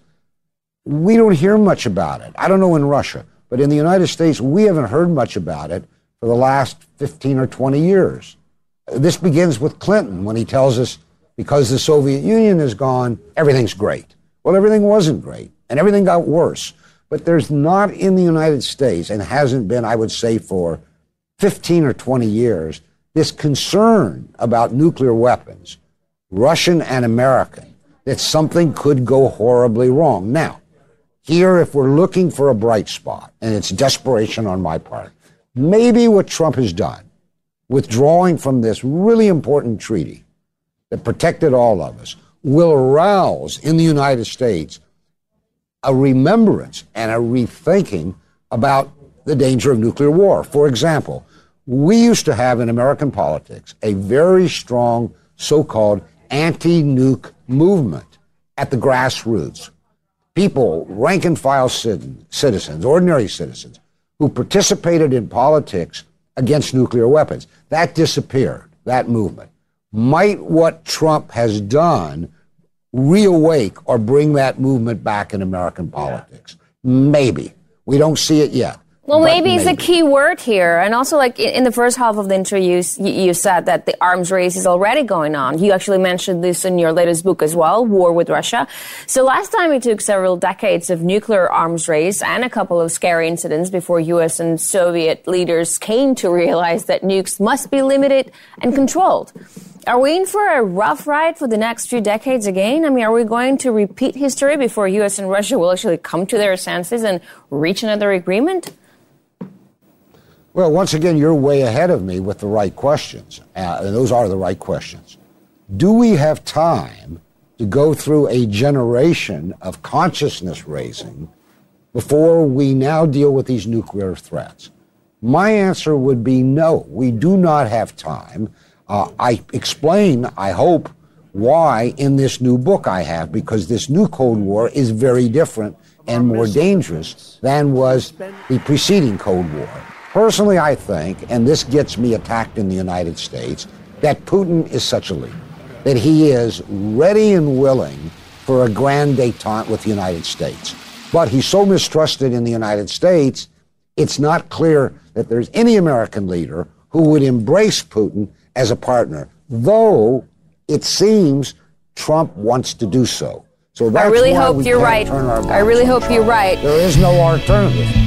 We don't hear much about it. I don't know in Russia, but in the United States, we haven't heard much about it for the last fifteen or twenty years. This begins with Clinton when he tells us because the Soviet Union is gone, everything's great. Well, everything wasn't great, and everything got worse. But there's not in the United States, and hasn't been, I would say, for fifteen or twenty years, this concern about nuclear weapons, Russian and American, that something could go horribly wrong. Now, here, if we're looking for a bright spot, and it's desperation on my part, maybe what Trump has done, withdrawing from this really important treaty that protected all of us, will arouse in the United States a remembrance and a rethinking about the danger of nuclear war. For example, we used to have in American politics a very strong so-called anti-nuke movement at the grassroots. People, rank and file citizens, ordinary citizens, who participated in politics against nuclear weapons. That disappeared, that movement. Might what Trump has done reawake or bring that movement back in American politics? Maybe. We don't see it yet. Well, maybe, maybe it's a key word here. And also, like, in the first half of the interview, you, you said that the arms race is already going on. You actually mentioned this in your latest book as well, War with Russia. So last time it took several decades of nuclear arms race and a couple of scary incidents before U S and Soviet leaders came to realize that nukes must be limited and controlled. Are we in for a rough ride for the next few decades again? I mean, are we going to repeat history before U S and Russia will actually come to their senses and reach another agreement? Well, once again, you're way ahead of me with the right questions. Uh, and those are the right questions. Do we have time to go through a generation of consciousness raising before we now deal with these nuclear threats? My answer would be no. We do not have time. Uh, I explain, I hope, why in this new book I have, because this new Cold War is very different and more dangerous than was the preceding Cold War. Personally, I think, and this gets me attacked in the United States, that Putin is such a leader, that he is ready and willing for a grand détente with the United States. But he's so mistrusted in the United States, it's not clear that there's any American leader who would embrace Putin as a partner, though it seems Trump wants to do so. So that's I really why hope we you're can't right. turn our I really backs on hope you're Trump. right. There is no alternative.